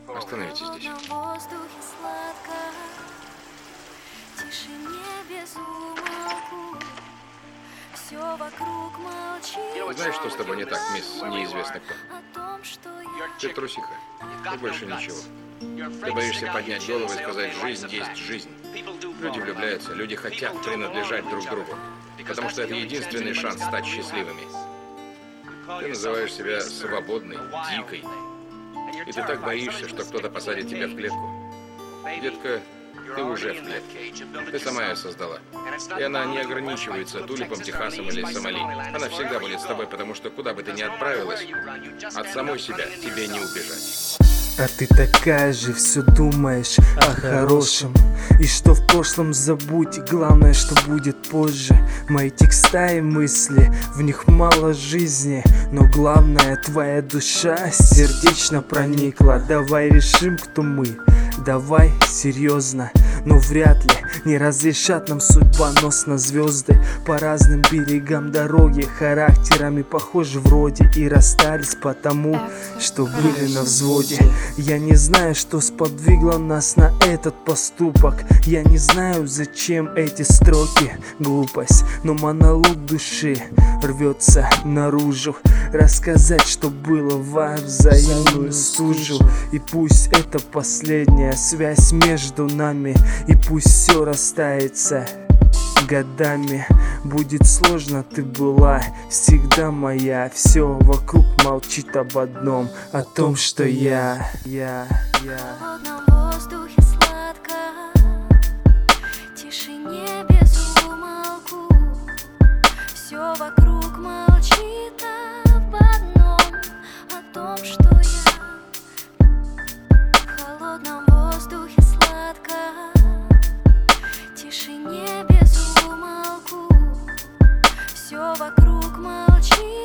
Остановитесь здесь. В воздухе сладко, тишине без умолку, все вокруг молчит. Знаешь, что с тобой не так, мисс неизвестно кто? О том, что я Ты трусиха. И больше ничего. Ты боишься поднять голову и сказать: жизнь есть жизнь. Люди влюбляются, люди хотят принадлежать друг другу. Потому что это единственный шанс стать счастливыми. Ты называешь себя свободной, дикой. И ты так боишься, что кто-то посадит тебя в клетку. Детка, ты уже в клетке. Ты сама ее создала. И она не ограничивается Тулипом, Техасом или Сомали. Она всегда будет с тобой, потому что куда бы ты ни отправилась, от самой себя тебе не убежать. А ты такая же, все думаешь о хорошем. И что в прошлом забудь, главное, что будет позже. Мои текста и мысли, в них мало жизни, но главное, твоя душа сердечно проникла. Давай решим, кто мы, давай серьезно. Но вряд ли не разрешат нам судьбоносно звезды. По разным берегам дороги характерами похожи вроде. И расстались потому, что были на взводе. Я не знаю, что сподвигло нас на этот поступок. Я не знаю, зачем эти строки. Глупость, но монолог души рвется наружу. Рассказать, что было во взаимную стужу. И пусть это последняя связь между нами, и пусть все растается годами. Будет сложно, ты была всегда моя. Все вокруг молчит об одном, о том, что я. в холодном воздухе сладко, тишине без умолку, все вокруг молчит об одном, о том, что я. В холодном воздухе сладко, тишине без умолку, все вокруг молчит.